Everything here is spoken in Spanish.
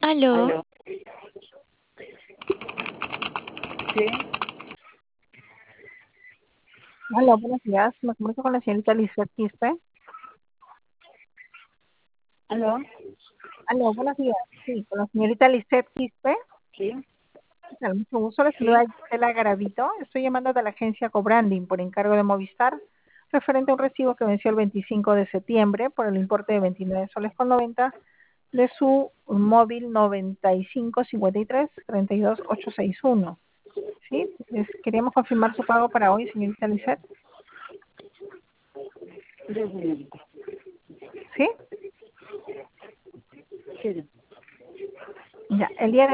Aló, Aló, sí, Hola, buenos días. Me comunico con la señorita Lisbeth Quispe. aló, Aló, buenos días. Sí, con la señorita Lisbeth Quispe. sí, ¿Qué tal? Mucho gusto. Le sí, saluda Gisela Garavito. Estoy llamando de la agencia Cobranding por encargo de Movistar, referente a un recibo que venció el 25 de septiembre por el importe de 29 soles con 90 de su móvil 9553-32861. ¿Sí? Queríamos confirmar su pago para hoy, señorita Lisbeth. sí, señorita, ¿Sí? sí. Ya, el día de